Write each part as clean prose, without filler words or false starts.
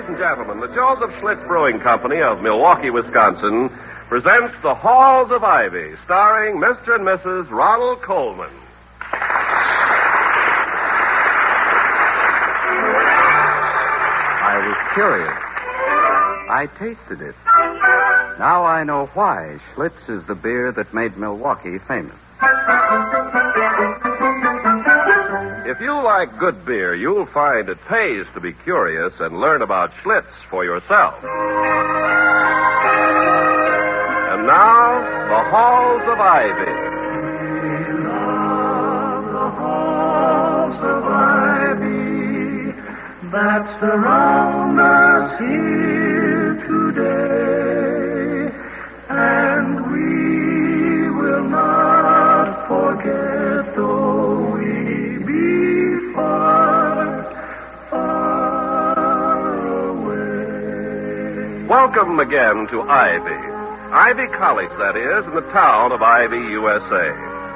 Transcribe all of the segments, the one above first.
and gentlemen, the Joseph Schlitz Brewing Company of Milwaukee, Wisconsin, presents The Halls of Ivy, starring Mr. and Mrs. Ronald Colman. I was curious. I tasted it. Now I know why Schlitz is the beer that made Milwaukee famous. If you like good beer, you'll find it pays to be curious and learn about Schlitz for yourself. And now, The Halls of Ivy. We love the halls of ivy that surround us here today, and we will not forget though we be far, far away. Welcome again to Ivy. Ivy College, that is, in the town of Ivy, USA.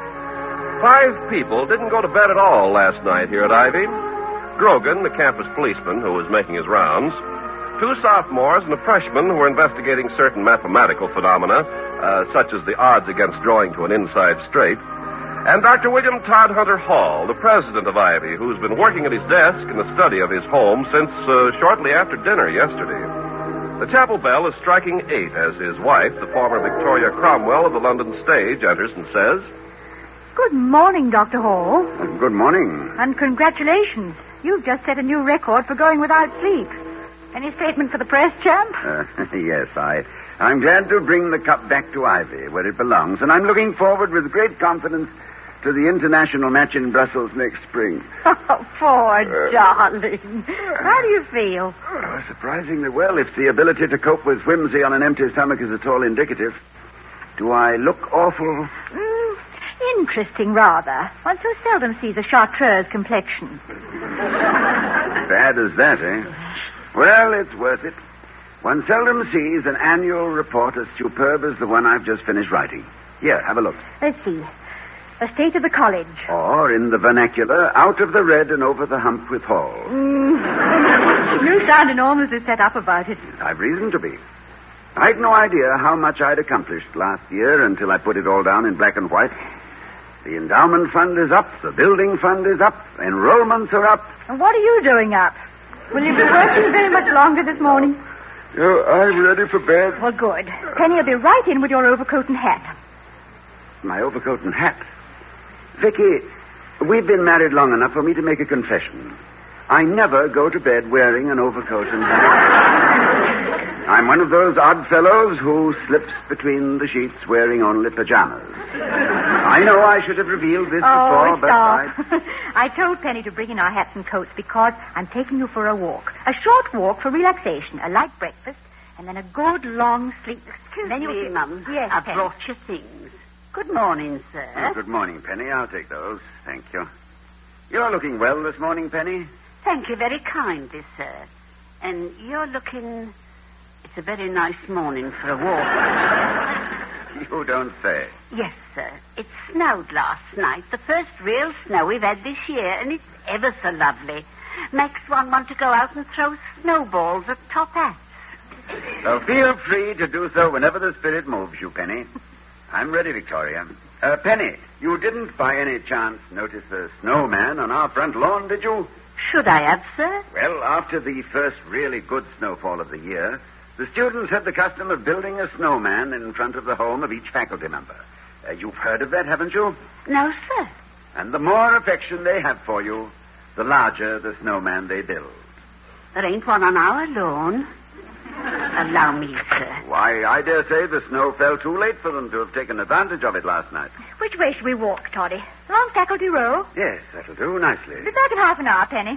5 people didn't go to bed at all last night here at Ivy. Grogan, the campus policeman who was making his rounds, 2 sophomores and a freshman who were investigating certain mathematical phenomena, such as the odds against drawing to an inside straight, and Dr. William Todd Hunter Hall, the president of Ivy, who's been working at his desk in the study of his home since shortly after dinner yesterday. The chapel bell is striking 8 as his wife, the former Victoria Cromwell of the London stage, enters and says, Good morning, Dr. Hall. Good morning. And congratulations. You've just set a new record for going without sleep. Any statement for the press, champ? Yes, I'm glad to bring the cup back to Ivy, where it belongs, and I'm looking forward with great confidence to the international match in Brussels next spring. Oh, poor darling. How do you feel? Oh, surprisingly well, if the ability to cope with whimsy on an empty stomach is at all indicative. Do I look awful? Interesting, rather. One so seldom sees a chartreuse complexion. Bad as that, eh? Well, it's worth it. One seldom sees an annual report as superb as the one I've just finished writing. Here, have a look. Let's see. The state of the college. Or, in the vernacular, out of the red and over the hump with Hall. You sound enormously set up about it. I've reason to be. I'd no idea how much I'd accomplished last year until I put it all down in black and white. The endowment fund is up, the building fund is up, enrollments are up. And what are you doing up? Will you be working very much longer this morning? Oh, I'm ready for bed. Well, good. Penny will be right in with your overcoat and hat. My overcoat and hat? Vicky, we've been married long enough for me to make a confession. I never go to bed wearing an overcoat and hat. I'm one of those odd fellows who slips between the sheets wearing only pajamas. I know I should have revealed this before, but I told Penny to bring in our hats and coats because I'm taking you for a walk. A short walk for relaxation, a light breakfast, and then a good long sleep. Excuse me, Mum. Yes, I've Penny. brought you things. Good morning, sir. Oh, good morning, Penny. I'll take those. Thank you. You're looking well this morning, Penny. Thank you very kindly, sir. And you're looking... It's a very nice morning for a walk. You don't say. Yes, sir. It snowed last night. The first real snow we've had this year, and it's ever so lovely. Makes one want to go out and throw snowballs at top hats. So feel free to do so whenever the spirit moves you, Penny. I'm ready, Victoria. Penny, you didn't by any chance notice a snowman on our front lawn, did you? Should I have, sir? Well, after the first really good snowfall of the year, the students had the custom of building a snowman in front of the home of each faculty member. You've heard of that, haven't you? No, sir. And the more affection they have for you, the larger the snowman they build. There ain't one on our lawn. Allow me, sir. Why, I dare say the snow fell too late for them to have taken advantage of it last night. Which way should we walk, Toddy? Along Faculty Row? Yes, that'll do nicely. Be back in half an hour, Penny.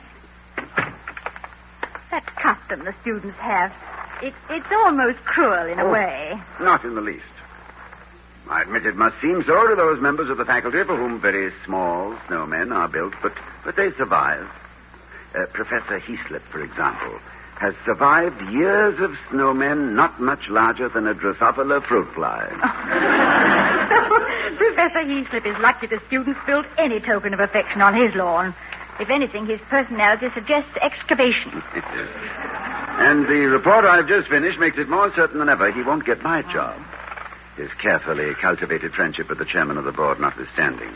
That custom the students have. It's almost cruel in a way. Not in the least. I admit it must seem so to those members of the faculty for whom very small snowmen are built, but they survive. Professor Heaslip, for example, has survived years of snowmen not much larger than a Drosophila fruit fly. Professor Heaslip is lucky the students built any token of affection on his lawn. If anything, his personality suggests excavation. And the report I've just finished makes it more certain than ever he won't get my job. His carefully cultivated friendship with the chairman of the board notwithstanding.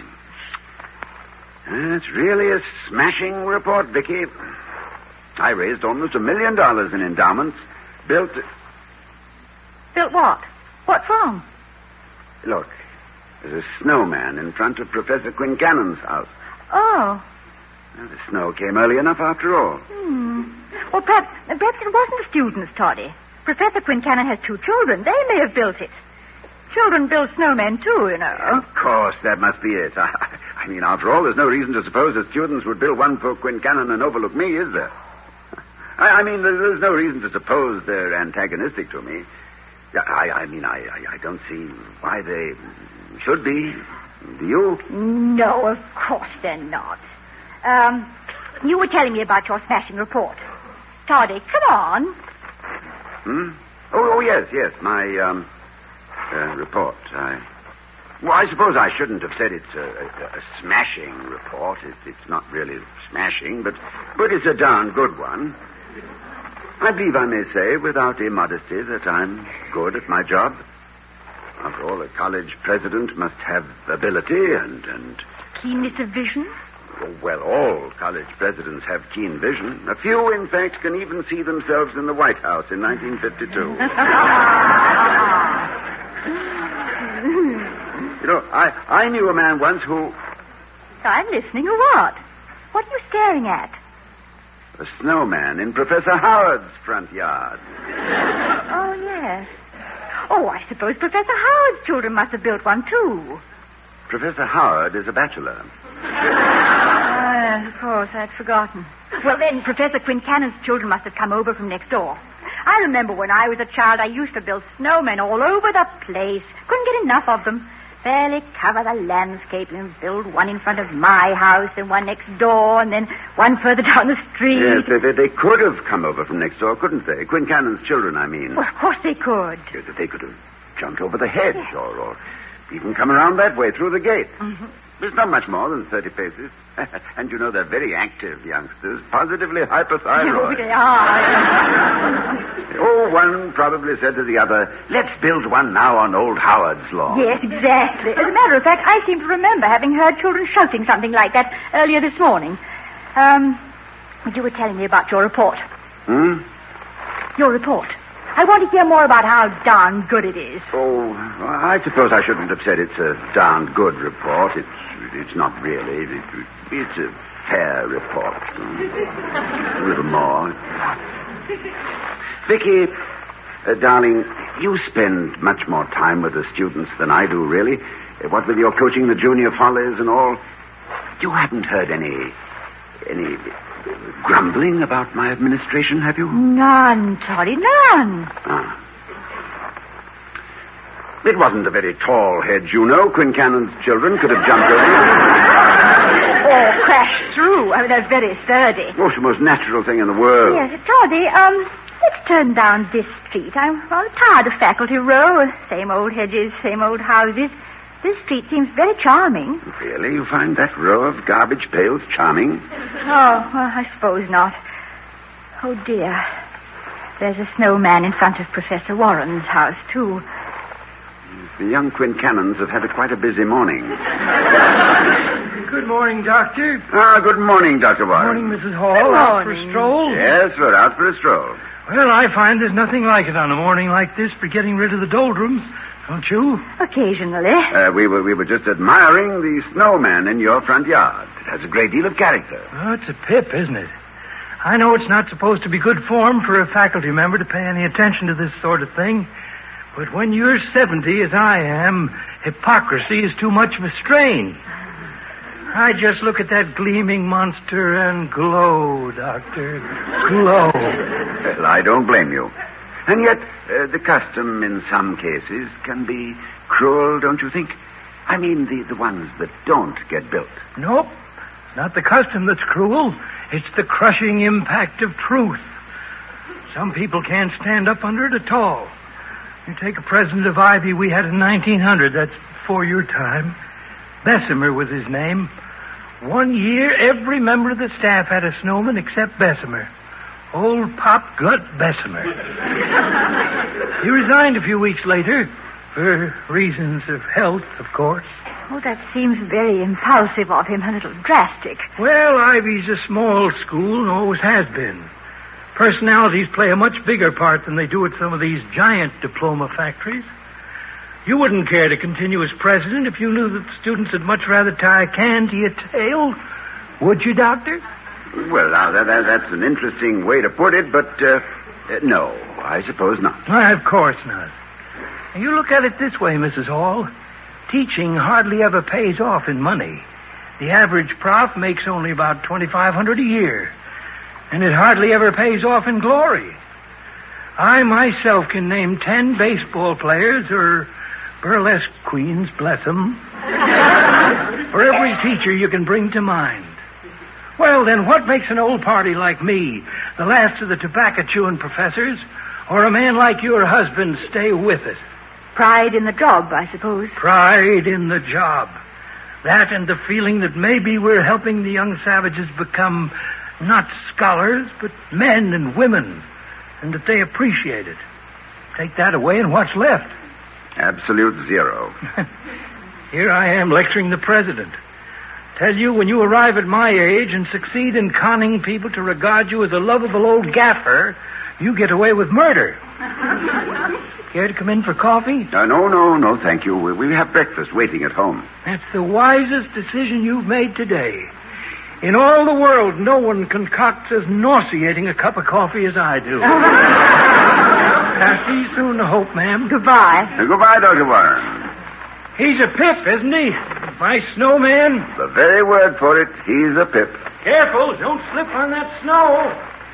It's really a smashing report, Vicky. I raised almost $1 million in endowments, built... Built what? What from? Look, there's a snowman in front of Professor Quincannon's house. Oh. Well, the snow came early enough after all. Well, perhaps it wasn't the students, Toddy. Professor Quincannon has 2 children. They may have built it. Children build snowmen, too, you know. Of course, that must be it. I mean, after all, there's no reason to suppose the students would build one for Quincannon and overlook me, is there? I mean, there's no reason to suppose they're antagonistic to me. I don't see why they should be. Do you? No, of course they're not. You were telling me about your smashing report. Toddy, come on. Oh, yes, my, report. I suppose I shouldn't have said it's a smashing report. It's not really smashing, but it's a darn good one. I believe I may say, without immodesty, that I'm good at my job. After all, a college president must have ability and... Keenness of vision? Well, all college presidents have keen vision. A few, in fact, can even see themselves in the White House in 1952. You know, I knew a man once who... I'm listening, or what? What are you staring at? A snowman in Professor Howard's front yard. Oh, yes. Oh, I suppose Professor Howard's children must have built one, too. Professor Howard is a bachelor. Of course, I'd forgotten. Well, then, Professor Quincannon's children must have come over from next door. I remember when I was a child, I used to build snowmen all over the place. Couldn't get enough of them. Fairly cover the landscape and build one in front of my house and one next door and then one further down the street. Yes, they could have come over from next door, couldn't they? Quincannon's children, I mean. Well, of course they could. They could have jumped over the hedge or even come around that way through the gate. Mm-hmm. It's not much more than 30 paces. And you know, they're very active youngsters, positively hypothyroid. Oh, they are. Oh, one probably said to the other, let's build one now on old Howard's lawn. Yes, exactly. As a matter of fact, I seem to remember having heard children shouting something like that earlier this morning. You were telling me about your report. Your report. I want to hear more about how darn good it is. Oh, I suppose I shouldn't have said it's a darn good report. It's not really. It's a fair report. A little more. Vicky, darling, you spend much more time with the students than I do, really. What with your coaching the junior follies and all. You haven't heard any grumbling about my administration, have you? None, Toddy, none. It wasn't a very tall hedge, you know. Quincannon's children could have jumped over it. Or crashed through. I mean, they're very sturdy. Oh, it's the most natural thing in the world. Yes, Toddy, let's turn down this street. I'm tired of Faculty Row. Same old hedges, same old houses. This street seems very charming. Really? You find that row of garbage pails charming? Oh, well, I suppose not. Oh, dear. There's a snowman in front of Professor Warren's house, too. The young Quincannons have had quite a busy morning. Good morning, Doctor. Good morning, Dr. Warren. Good morning, Mrs. Hall. Good Out for morning. a stroll? Yes, we're out for a stroll. Well, I find there's nothing like it on a morning like this for getting rid of the doldrums, don't you? Occasionally. We were just admiring the snowman in your front yard. It has a great deal of character. Oh, it's a pip, isn't it? I know it's not supposed to be good form for a faculty member to pay any attention to this sort of thing, but when you're 70, as I am, hypocrisy is too much of a strain. I just look at that gleaming monster and glow, Doctor. Glow. Well, I don't blame you. And yet, the custom in some cases can be cruel, don't you think? I mean, the ones that don't get built. Nope. Not the custom that's cruel. It's the crushing impact of truth. Some people can't stand up under it at all. You take a president of Ivy we had in 1900. That's before your time. Bessemer was his name. 1 year, every member of the staff had a snowman except Bessemer. Old Pop Gut Bessemer. He resigned a few weeks later, for reasons of health, of course. Oh, that seems very impulsive of him, a little drastic. Well, Ivy's a small school and always has been. Personalities play a much bigger part than they do at some of these giant diploma factories. You wouldn't care to continue as president if you knew that the students would much rather tie a can to your tail. Would you, Doctor? Well, now, that's an interesting way to put it, but, no, I suppose not. Why, of course not. You look at it this way, Mrs. Hall. Teaching hardly ever pays off in money. The average prof makes only about $2,500 a year. And it hardly ever pays off in glory. I myself can name 10 baseball players or burlesque queens, bless them, for every teacher you can bring to mind. Well, then, what makes an old party like me, the last of the tobacco-chewing professors, or a man like your husband stay with it? Pride in the job, I suppose. Pride in the job. That and the feeling that maybe we're helping the young savages become not scholars, but men and women, and that they appreciate it. Take that away and what's left? Absolute zero. Here I am lecturing the president. Tell you, when you arrive at my age and succeed in conning people to regard you as a lovable old gaffer, you get away with murder. Care to come in for coffee? No, thank you. We have breakfast waiting at home. That's the wisest decision you've made today. In all the world, no one concocts as nauseating a cup of coffee as I do. I'll see you soon, I hope, ma'am. Goodbye. Goodbye, Dr. Warren. He's a pip, isn't he? My snowman. The very word for it, he's a pip. Careful, don't slip on that snow.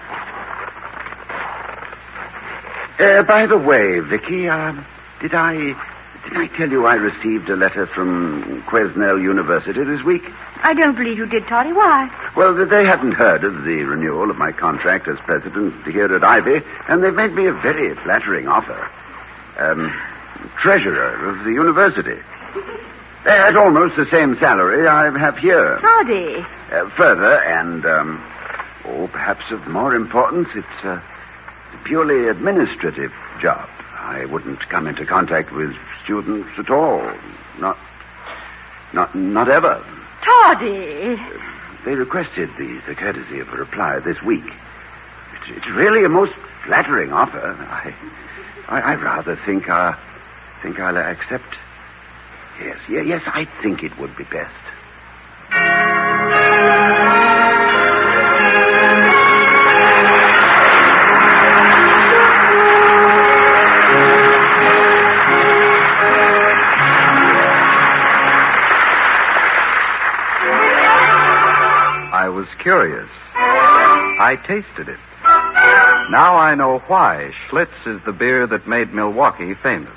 By the way, Vicky, did I tell you I received a letter from Quesnel University this week? I don't believe you did, Toddy. Why? Well, they hadn't heard of the renewal of my contract as president here at Ivy, and they've made me a very flattering offer. Treasurer of the university. At almost the same salary I have here. Toddy. Further, and, perhaps of more importance, it's a purely administrative job. I wouldn't come into contact with students at all. Not ever. Toddy! They requested the courtesy of a reply this week. It's really a most flattering offer. I rather think I'll accept. Yes, I think it would be best. I was curious. I tasted it. Now I know why Schlitz is the beer that made Milwaukee famous.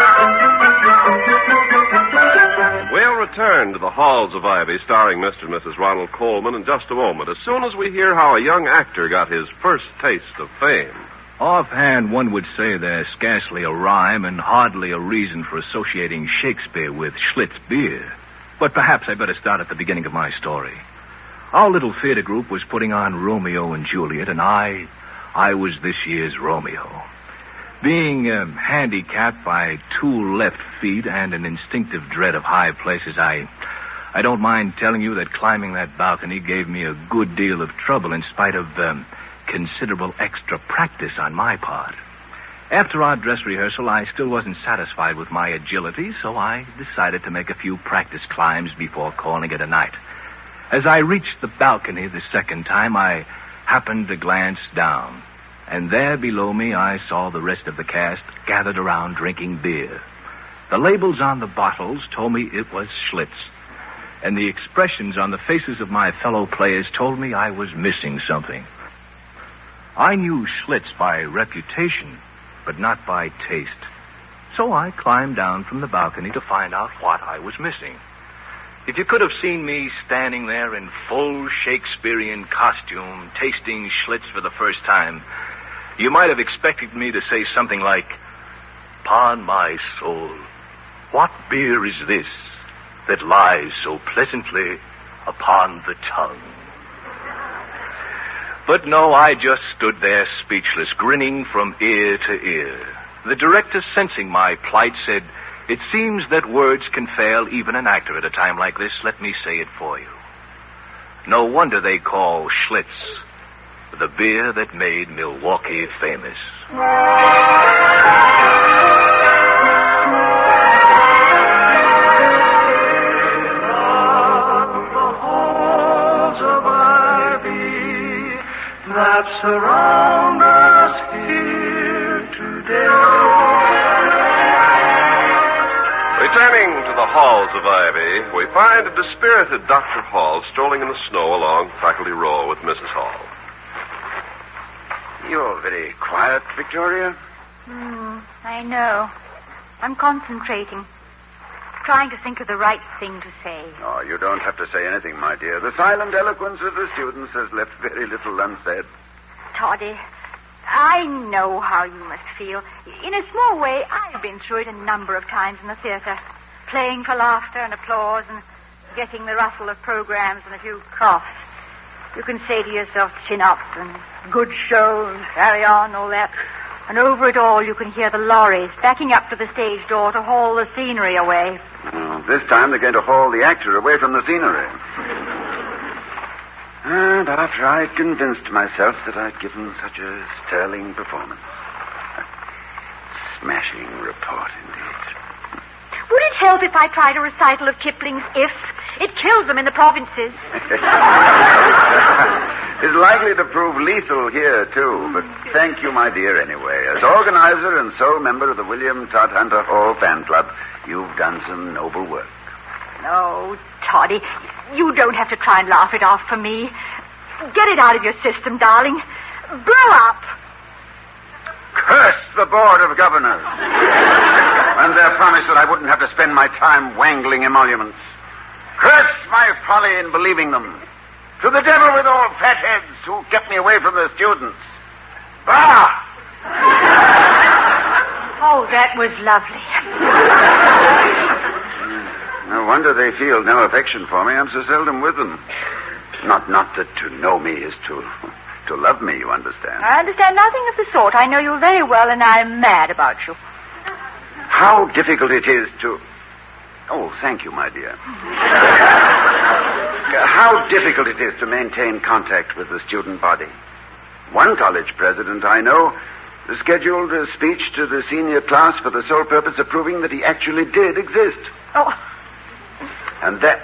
We'll return to the halls of Ivy, starring Mr. and Mrs. Ronald Coleman, in just a moment, as soon as we hear how a young actor got his first taste of fame. Offhand, one would say there's scarcely a rhyme and hardly a reason for associating Shakespeare with Schlitz beer. But perhaps I better start at the beginning of my story. Our little theater group was putting on Romeo and Juliet, and I was this year's Romeo. Being handicapped by 2 left feet and an instinctive dread of high places, I don't mind telling you that climbing that balcony gave me a good deal of trouble in spite of considerable extra practice on my part. After our dress rehearsal, I still wasn't satisfied with my agility, so I decided to make a few practice climbs before calling it a night. As I reached the balcony the second time, I happened to glance down. And there below me, I saw the rest of the cast gathered around drinking beer. The labels on the bottles told me it was Schlitz. And the expressions on the faces of my fellow players told me I was missing something. I knew Schlitz by reputation, but not by taste. So I climbed down from the balcony to find out what I was missing. If you could have seen me standing there in full Shakespearean costume, tasting Schlitz for the first time, you might have expected me to say something like, "'Pon my soul, what beer is this that lies so pleasantly upon the tongue?" But no, I just stood there speechless, grinning from ear to ear. The director, sensing my plight, said, "It seems that words can fail even an actor at a time like this. Let me say it for you. No wonder they call Schlitz the beer that made Milwaukee famous." That surround us here today. Returning to the halls of Ivy, we find a dispirited Dr. Hall strolling in the snow along Faculty Row with Mrs. Hall. You're very quiet, Victoria. I know. I'm concentrating. Trying to think of the right thing to say. Oh, you don't have to say anything, my dear. The silent eloquence of the students has left very little unsaid. Toddy, I know how you must feel. In a small way, I've been through it a number of times in the theater. Playing for laughter and applause and getting the rustle of programs and a few coughs. You can say to yourself, chin up and good show and carry on, all that. And over it all, you can hear the lorries backing up to the stage door to haul the scenery away. This time they're going to haul the actor away from the scenery. And after I'd convinced myself that I'd given such a sterling performance. Smashing report, indeed. Would it help if I tried a recital of Kipling's If? It kills them in the provinces. It's likely to prove lethal here, too. But thank you, my dear, anyway. As organizer and sole member of the William Todd Hunter Hall fan club, you've done some noble work. No, Toddy, you don't have to try and laugh it off for me. Get it out of your system, darling. Blow up. Curse the Board of Governors. And their promise that I wouldn't have to spend my time wangling emoluments. Curse my folly in believing them. To the devil with all fat heads who kept me away from the students. Bah! Oh, that was lovely. No wonder they feel no affection for me. I'm so seldom with them. Not that to know me is to love me, you understand. I understand nothing of the sort. I know you very well, and I'm mad about you. How difficult it is to... Oh, thank you, my dear. How difficult it is to maintain contact with the student body. One college president I know scheduled a speech to the senior class for the sole purpose of proving that he actually did exist. Oh. And that's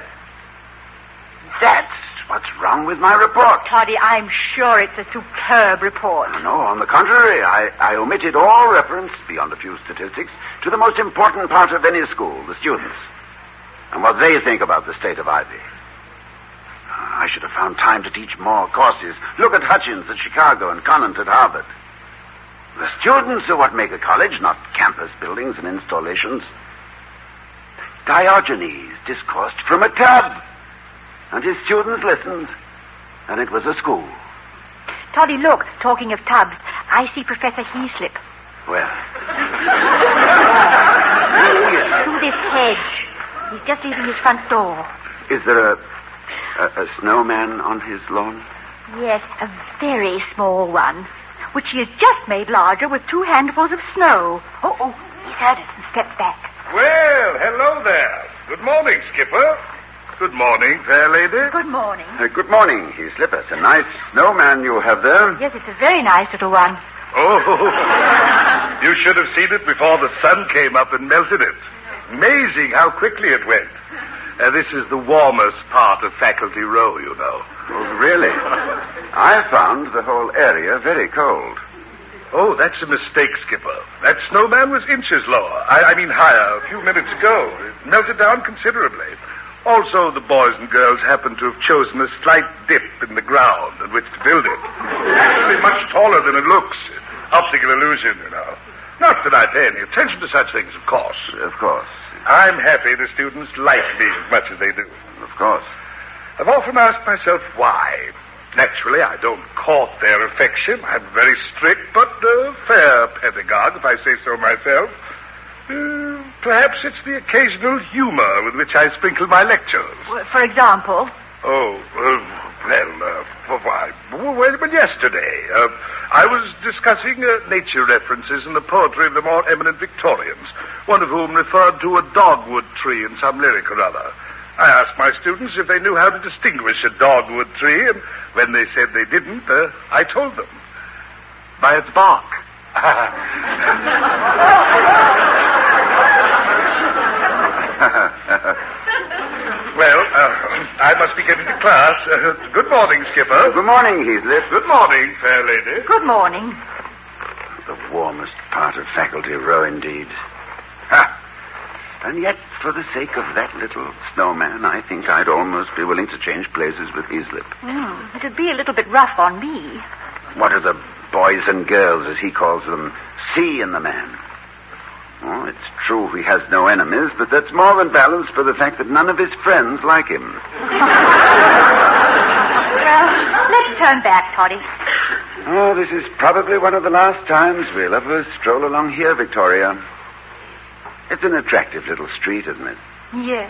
what's wrong with my report. Toddy, I'm sure it's a superb report. No, on the contrary, I omitted all reference, beyond a few statistics, to the most important part of any school, the students, and what they think about the state of Ivy. I should have found time to teach more courses. Look at Hutchins at Chicago and Conant at Harvard. The students are what make a college, not campus buildings and installations. Diogenes discoursed from a tub, and his students listened, and it was a school. Toddy, look, talking of tubs, I see Professor Heaslip. Well. Through this hedge. He's just leaving his front door. Is there a snowman on his lawn? Yes, a very small one, which he has just made larger with 2 handfuls of snow. Oh, he's heard us and stepped back. Well, hello there. Good morning, Skipper. Good morning, fair lady. Good morning. Good morning, Heaslip. It's a nice snowman you have there. Yes, it's a very nice little one. Oh, you should have seen it before the sun came up and melted it. Amazing how quickly it went. This is the warmest part of Faculty Row, you know. Oh, really? I found the whole area very cold. Oh, that's a mistake, Skipper. That snowman was inches lower. I mean higher a few minutes ago. It melted down considerably. Also, the boys and girls happened to have chosen a slight dip in the ground on which to build it. Actually much taller than it looks. Optical illusion, you know. Not that I pay any attention to such things, of course. Of course. I'm happy the students like me as much as they do. Of course. I've often asked myself why. Naturally, I don't court their affection. I'm very strict, but fair pedagogue, if I say so myself. Perhaps it's the occasional humor with which I sprinkle my lectures. For example? Oh, well, why, Well, yesterday. I was discussing nature references in the poetry of the more eminent Victorians, one of whom referred to a dogwood tree in some lyric or other. I asked my students if they knew how to distinguish a dogwood tree, and when they said they didn't, I told them. By its bark. Well, I must be getting to class. Good morning, Skipper. Good morning, Heathcliff. Good morning, fair lady. Good morning. The warmest part of Faculty Row, indeed. Ha! And yet, for the sake of that little snowman, I think I'd almost be willing to change places with Heathcliff. It'd be a little bit rough on me. What do the boys and girls, as he calls them, see in the man? Oh, it's true he has no enemies, but that's more than balanced for the fact that none of his friends like him. Well, let's turn back, Toddy. Oh, this is probably one of the last times we'll ever stroll along here, Victoria. It's an attractive little street, isn't it? Yes.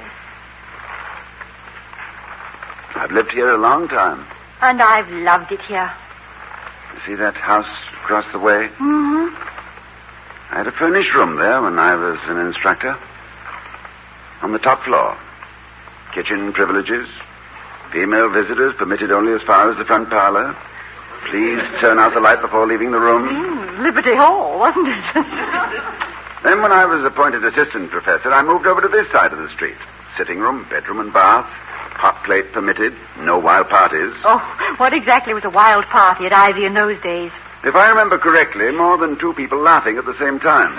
I've lived here a long time. And I've loved it here. You see that house across the way? Mm-hmm. I had a furnished room there when I was an instructor. On the top floor. Kitchen privileges. Female visitors permitted only as far as the front parlor. Please turn out the light before leaving the room. Liberty Hall, wasn't it? Then when I was appointed assistant professor, I moved over to this side of the street. Sitting room, bedroom and bath. Hot plate permitted. No wild parties. Oh, what exactly was a wild party at Ivy in those days? If I remember correctly, more than two people laughing at the same time.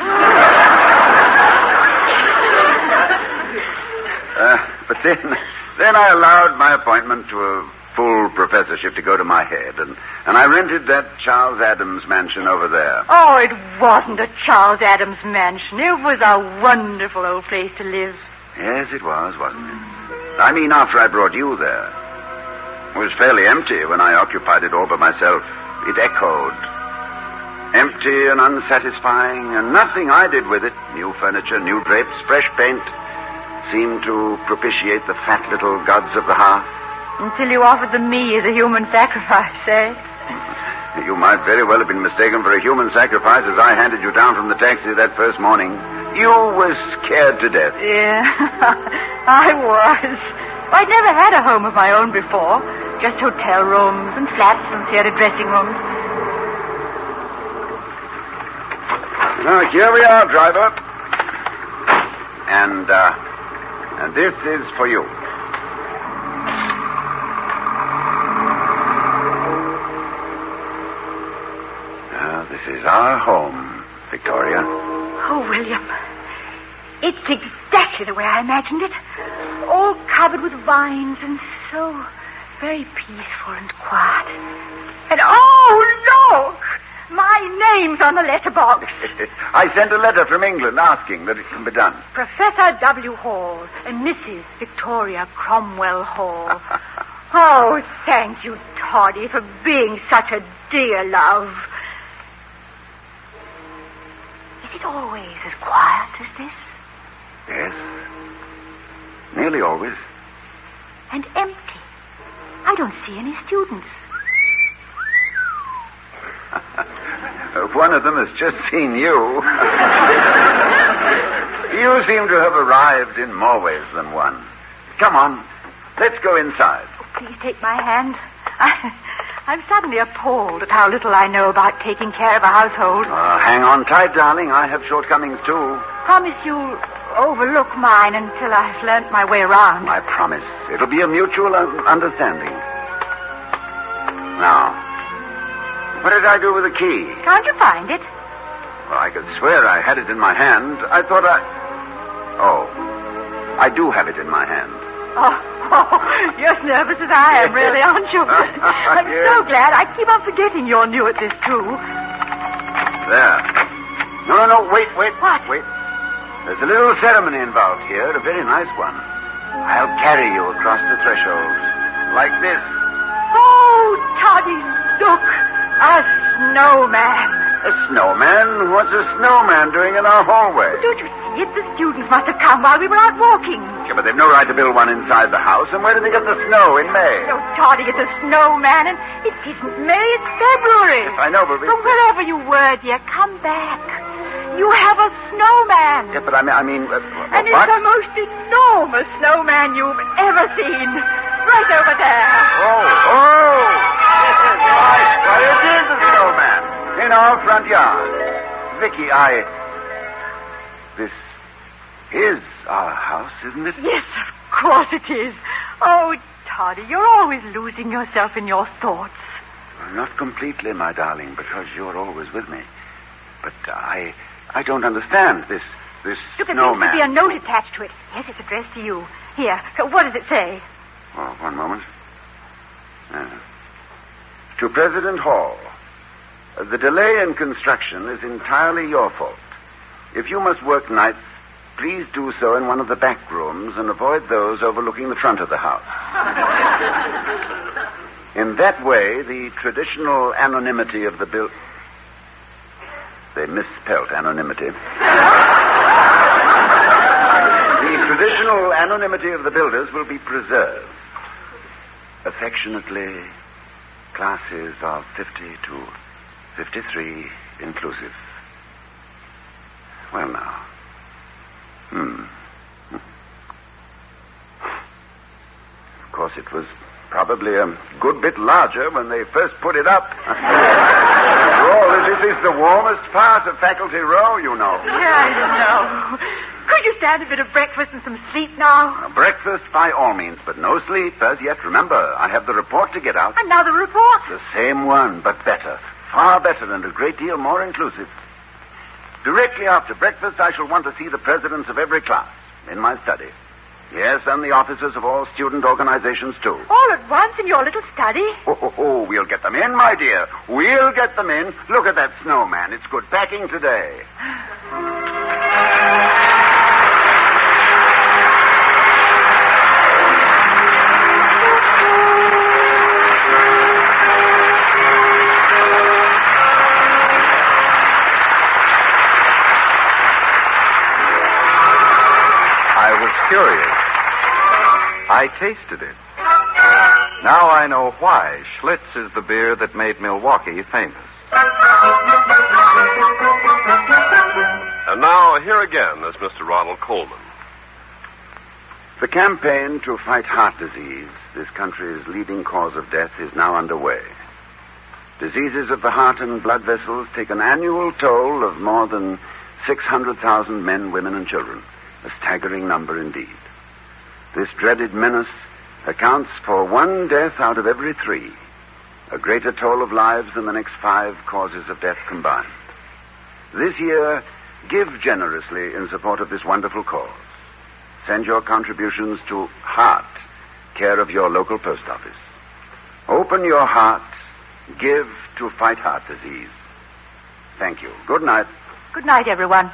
But then I allowed my appointment to a full professorship to go to my head, and I rented that Charles Adams mansion over there. Oh, it wasn't a Charles Adams mansion. It was a wonderful old place to live. Yes, it was, wasn't it? I mean, after I brought you there. It was fairly empty when I occupied it all by myself. It echoed. Empty and unsatisfying, and nothing I did with it, new furniture, new drapes, fresh paint, seemed to propitiate the fat little gods of the hearth. Until you offered them me as a human sacrifice, eh? You might very well have been mistaken for a human sacrifice as I handed you down from the taxi that first morning. You were scared to death. Yeah, I was. I'd never had a home of my own before. Just hotel rooms and flats and theater dressing rooms. Now, here we are, driver. And this is for you. This is our home, Victoria. Oh, William. It's exactly the way I imagined it. All covered with vines and so very peaceful and quiet. And, oh, look! My name's on the letterbox. I sent a letter from England asking that it can be done. Professor W. Hall and Mrs. Victoria Cromwell Hall. Oh, thank you, Toddy, for being such a dear love. Is it always as quiet as this? Yes. Nearly always. And empty. I don't see any students. One of them has just seen you. You seem to have arrived in more ways than one. Come on, let's go inside. Oh, please take my hand. I'm suddenly appalled at how little I know about taking care of a household. Hang on tight, darling. I have shortcomings, too. Promise you'll overlook mine until I've learnt my way around. I promise. It'll be a mutual understanding. Now, what did I do with the key? Can't you find it? Well, I could swear I had it in my hand. I thought Oh, I do have it in my hand. Oh, you're as nervous as I am, really, aren't you? I'm so glad. I keep on forgetting you're new at this, too. There. No, wait. What? Wait. There's a little ceremony involved here, a very nice one. I'll carry you across the threshold. Like this. Oh, Toddy, look. A snowman. A snowman? What's a snowman doing in our hallway? Don't you see it? The students must have come while we were out walking. Yeah, but they've no right to build one inside the house. And where did they get the snow in May? Oh, Toddy, it's a snowman, and it isn't May, it's February. Yes, I know, but... From wherever you were, dear, come back. You have a snowman. Yeah, but I mean... and what? it's the most enormous snowman you've ever seen. Right over there. Oh! Why, it is a snowman. In our front yard. Vicky, This is our house, isn't it? Yes, of course it is. Oh, Toddy, you're always losing yourself in your thoughts. Not completely, my darling, because you're always with me. But I don't understand this Look, snowman. There should be a note attached to it. Yes, it's addressed to you. Here, what does it say? Oh, one moment. To President Hall. The delay in construction is entirely your fault. If you must work nights, please do so in one of the back rooms and avoid those overlooking the front of the house. In that way, the traditional anonymity of the They misspelt anonymity. The traditional anonymity of the builders will be preserved. Affectionately, classes of 50 to 53 inclusive. Well, now. Of course, it was probably a good bit larger when they first put it up. After all, this is the warmest part of Faculty Row, you know. I know. Could you stand a bit of breakfast and some sleep now? Breakfast by all means, but no sleep as yet. Remember, I have the report to get out. Another report? The same one, but better. Far better and a great deal more inclusive. Directly after breakfast, I shall want to see the presidents of every class in my study. Yes, and the officers of all student organizations, too. All at once in your little study? Oh, we'll get them in, my dear. We'll get them in. Look at that snowman. It's good packing today. Curious. I tasted it. Now I know why Schlitz is the beer that made Milwaukee famous. And now, here again is Mr. Ronald Coleman. The campaign to fight heart disease, this country's leading cause of death, is now underway. Diseases of the heart and blood vessels take an annual toll of more than 600,000 men, women, and children. A staggering number indeed. This dreaded menace accounts for 1 death out of every 3. A greater toll of lives than the next 5 causes of death combined. This year, give generously in support of this wonderful cause. Send your contributions to Heart, care of your local post office. Open your heart. Give to fight heart disease. Thank you. Good night. Good night, everyone.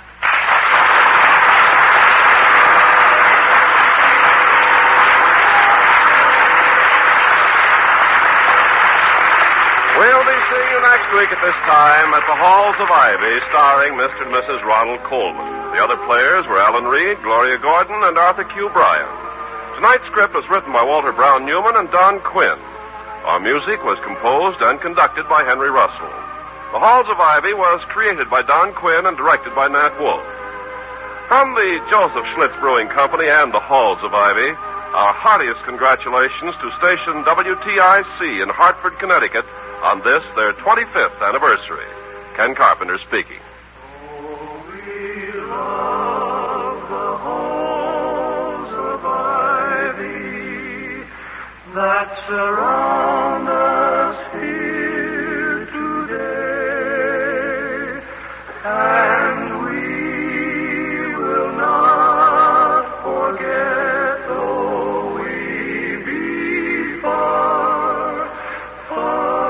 We'll be seeing you next week at this time at the Halls of Ivy, starring Mr. and Mrs. Ronald Coleman. The other players were Alan Reed, Gloria Gordon, and Arthur Q. Bryan. Tonight's script was written by Walter Brown Newman and Don Quinn. Our music was composed and conducted by Henry Russell. The Halls of Ivy was created by Don Quinn and directed by Nat Wolff. From the Joseph Schlitz Brewing Company and the Halls of Ivy, our heartiest congratulations to station WTIC in Hartford, Connecticut, on this, their 25th anniversary. Ken Carpenter speaking. Oh, we love the halls of ivy that surround us here today, and we will not forget, though we be far, far.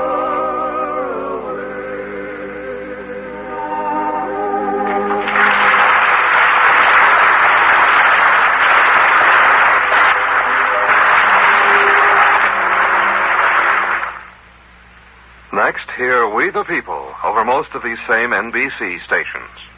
Next, hear We the People, a over most of these same NBC stations.